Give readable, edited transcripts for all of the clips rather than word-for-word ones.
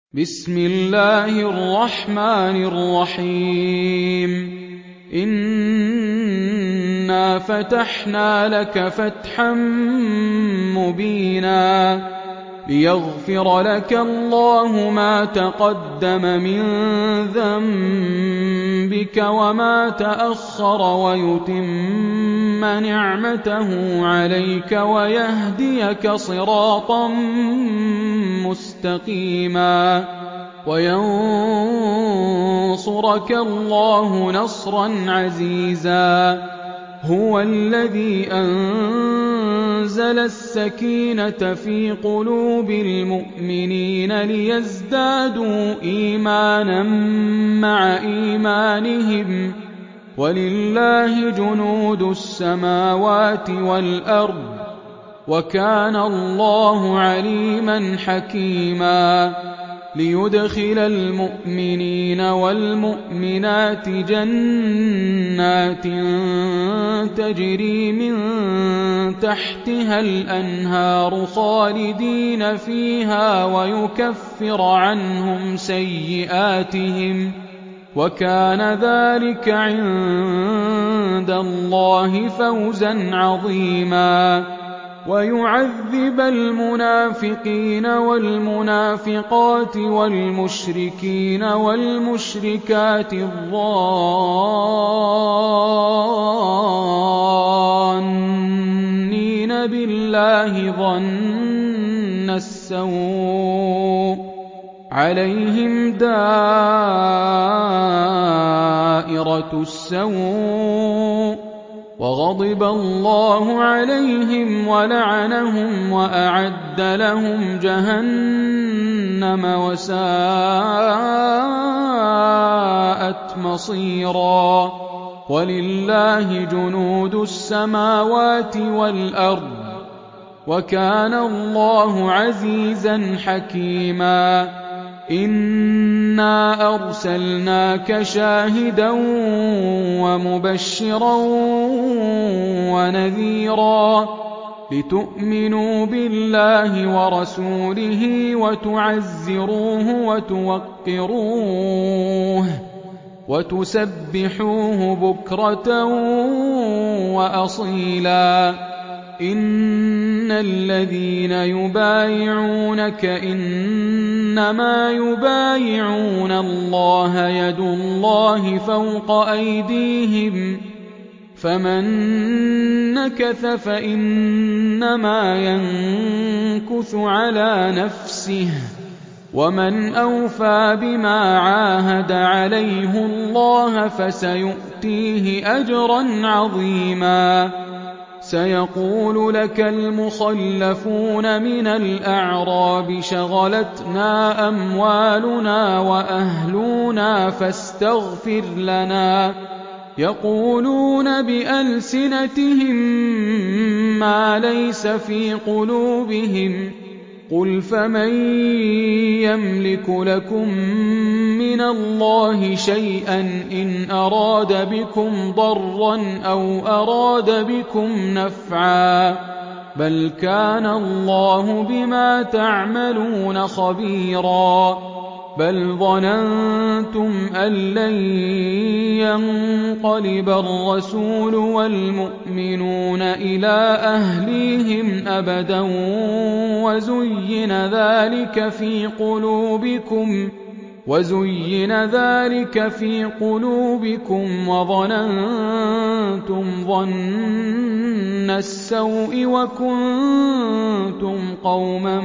بسم الله الرحمن الرحيم إنا فتحنا لك فتحا مبينا ليغفر لك الله ما تقدم من ذنبك وما تأخر ويتم نعمته عليك ويهديك صراطا مستقيما وينصرك الله نصرا عزيزا هو الذي أنزل السكينة في قلوب المؤمنين ليزدادوا إيمانا مع إيمانهم ولله جنود السماوات والأرض وكان الله عليما حكيما ليدخل المؤمنين والمؤمنات جنات تجري من تحتها الأنهار خالدين فيها ويكفر عنهم سيئاتهم وكان ذلك عند الله فوزا عظيما ويعذب المنافقين والمنافقات والمشركين والمشركات الظانين بالله ظن السوء عليهم دائرة السوء وغضب الله عليهم ولعنهم وأعد لهم جهنم وساءت مصيرا ولله جنود السماوات والأرض وكان الله عزيزا حكيما إنا أرسلناك شاهدا ومبشرا ونذيرا لتؤمنوا بالله ورسوله وتعزروه وتوقروه وتسبحوه بكرة وأصيلا إن الذين يبايعونك إنما يبايعون الله يد الله فوق أيديهم فمن نكث فإنما ينكث على نفسه ومن أوفى بما عاهد عليه الله فسيؤتيه أجرا عظيما سيقول لك المخلفون من الأعراب شغلتنا أموالنا وأهلنا فاستغفر لنا يقولون بألسنتهم ما ليس في قلوبهم قل فمن يملك لكم من الله شيئا إن أراد بكم ضرا أو أراد بكم نفعا بل كان الله بما تعملون خبيرا بل ظننتم أن لن ينقلب الرسول والمؤمنون إلى أهليهم أبدا وزين ذلك في قلوبكم وظننتم ظن السوء وكنتم قوما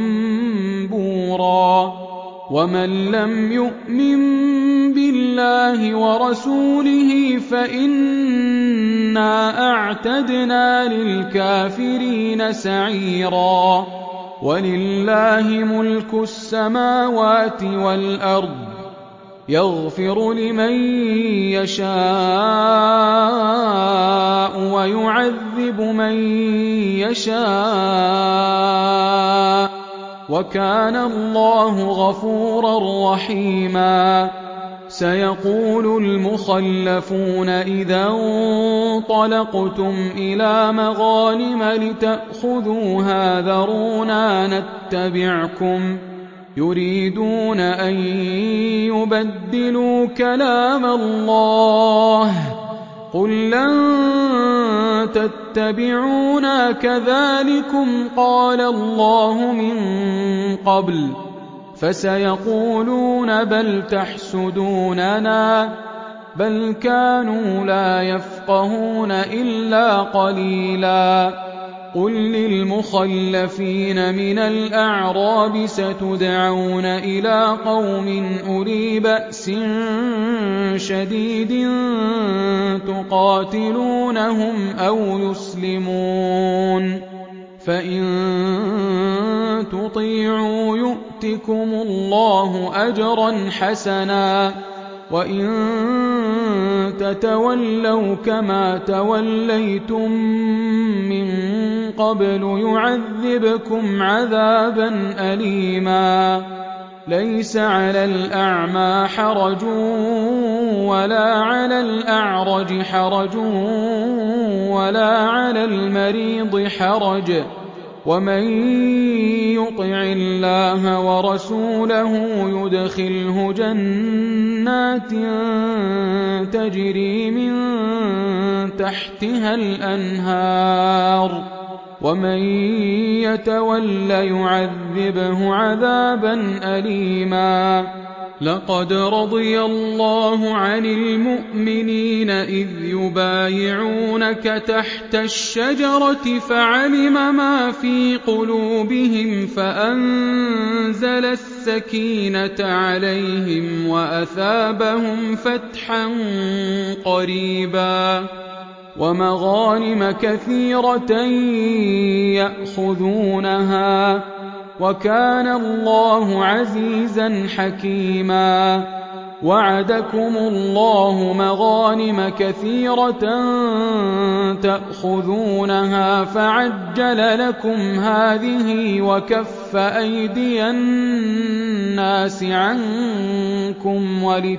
بورا ومن لم يؤمن بالله ورسوله فإنا أعتدنا للكافرين سعيرا ولله ملك السماوات والأرض يغفر لمن يشاء ويعذب من يشاء وكان الله غفورا رحيما سيقول المخلفون إذا انطلقتم إلى مغانم لتأخذوها ذرونا نتبعكم يريدون أن يبدلوا كلام الله قل لن تتبعونا كذلكم قال الله من قبل فسيقولون بل تحسدوننا بل كانوا لا يفقهون إلا قليلا قل للمخلفين من الأعراب ستدعون إلى قوم أولي بأس شديد تقاتلونهم أو يسلمون فإن تطيعوا يؤتكم الله أجرا حسنا وإن تتولوا كما توليتم من قبل يعذبكم عذابا أليما ليس على الأعمى حرج ولا على الأعرج حرج ولا على المريض حرج ومن يطع الله ورسوله يدخله جنات تجري من تحتها الأنهار ومن يتول يعذبه عذابا أليما لقد رضي الله عن المؤمنين إذ يبايعونك تحت الشجرة فعلم ما في قلوبهم فأنزل السكينة عليهم وأثابهم فتحا قريبا ومغانم كثيرة يأخذونها وكان الله عزيزا حكيما وعدكم الله مغانم كثيرة تأخذونها فعجل لكم هذه وكف أيدي الناس عنكم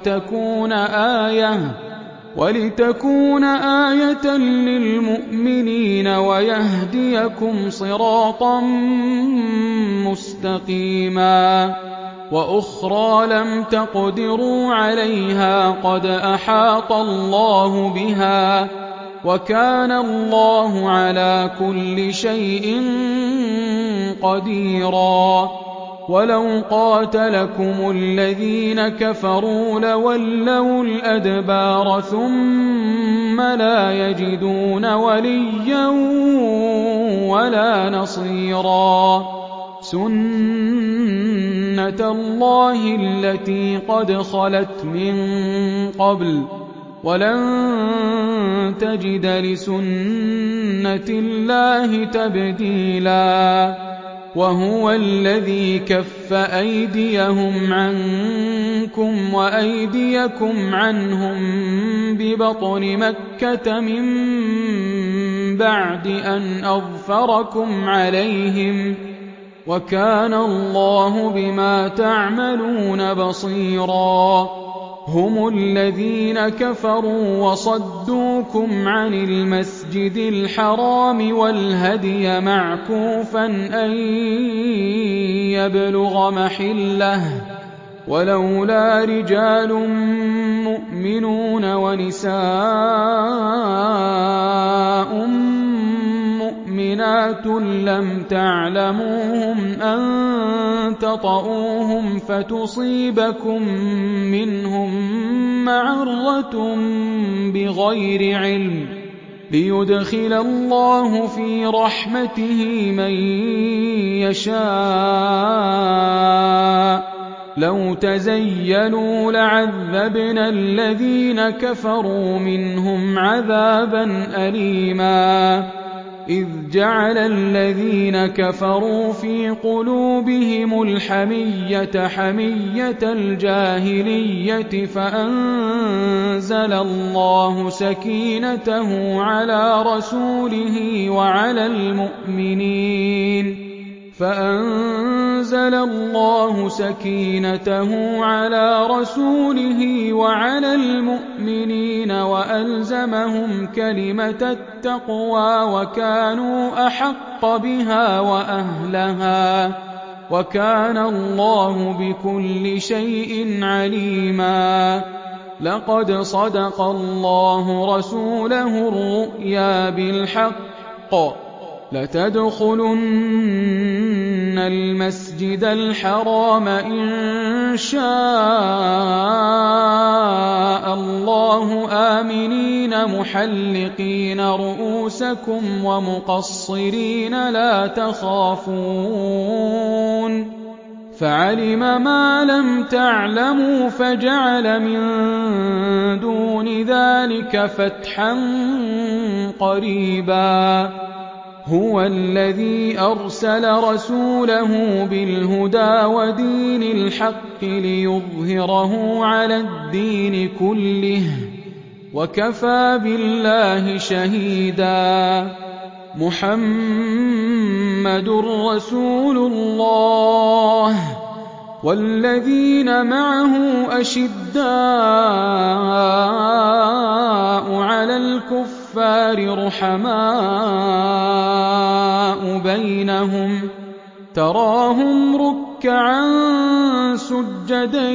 ولتكون آية للمؤمنين ويهديكم صراطا مستقيما وأخرى لم تقدروا عليها قد أحاط الله بها وكان الله على كل شيء قديرا ولو قاتلكم الذين كفروا لولوا الأدبار ثم لا يجدون وليا ولا نصيرا سنة الله التي قد خلت من قبل ولن تجد لسنة الله تبديلا وهو الذي كف أيديهم عنكم وأيديكم عنهم ببطن مكة من بعد أن أظفركم عليهم وكان الله بما تعملون بصيرا هم الذين كفروا وصدوكم عن المسجد الحرام والهدي معكوفا أن يبلغ محله ولولا رجال مؤمنون ونساء مؤمنات لم تعلموهم أن تطؤوهم فتصيبكم منهم معرة بغير علم ليدخل الله في رحمته من يشاء لو تزيلوا لعذبنا الذين كفروا منهم عذابا أليما إذ جعل الذين كفروا في قلوبهم الحمية حمية الجاهلية فأنزل الله سكينته على رسوله وعلى المؤمنين وألزمهم كلمة التقوى وكانوا أحق بها وأهلها وَكَانَ اللَّهُ بِكُلِّ شَيْءٍ عَلِيمًا لَقَدْ صَدَقَ اللَّهُ رَسُولَهُ الرُّؤْيَا بِالْحَقِّ لَتَدْخُلُنَّ الْمَسْجِدَ الْحَرَامَ إِن شَاءَ اللَّهُ آمِنِينَ مُحَلِّقِينَ رُءُوسَكُمْ وَمُقَصِّرِينَ لَا تَخَافُونَ فَعَلِمَ مَا لَمْ تَعْلَمُوا فَجَعَلَ مِن دُونِ ذَلِكَ فَتْحًا قَرِيبًا هُوَ الَّذِي أَرْسَلَ رَسُولَهُ بِالْهُدَىٰ وَدِينِ الْحَقِّ لِيُظْهِرَهُ عَلَى الدِّينِ كُلِّهِ وَكَفَىٰ بِاللَّهِ شَهِيدًا مُحَمَّدٌ رَّسُولُ اللَّهِ وَالَّذِينَ مَعَهُ أَشِدَّاءُ عَلَى الْكُفَّارِ رُحَمَاءُ بَيْنَهُمْ تَرَاهُمْ رُكَّعًا سُجَّدًا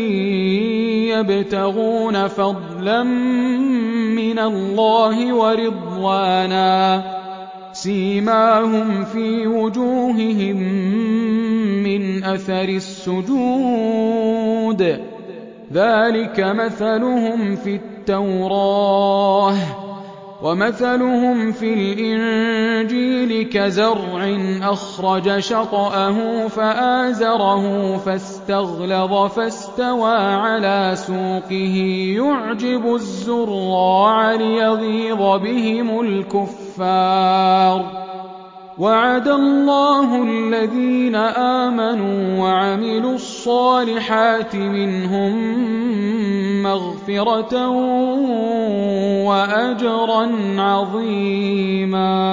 يَبْتَغُونَ فَضْلًا مِّنَ اللَّهِ وَرِضْوَانًا سِيمَاهُمْ فِي وُجُوهِهِم مِّنْ أَثَرِ السُّجُودِ ذَلِكَ مَثَلُهُمْ فِي التَّوْرَاةِ وَمَثَلُهُمْ فِي الْإِنجِيلِ كَزَرْعٍ أَخْرَجَ شَطْأَهُ فَآزَرَهُ فَاسْتَغْلَظَ فَاسْتَوَىٰ عَلَىٰ سُوقِهِ يُعْجِبُ الزُّرَّاعَ لِيَغِيظَ بِهِمُ الْكُفَّارَ وَعَدَ اللَّهُ الَّذِينَ آمَنُوا وَعَمِلُوا الصَّالِحَاتِ مِنْهُم مَّغْفِرَةً وَأَجْرًا عَظِيمًا